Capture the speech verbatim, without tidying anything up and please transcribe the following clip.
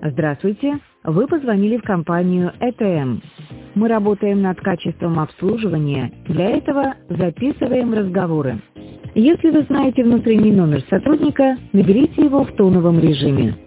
Здравствуйте, вы позвонили в компанию и тэ эм. Мы работаем над качеством обслуживания, для этого записываем разговоры. Если вы знаете внутренний номер сотрудника, наберите его в тоновом режиме.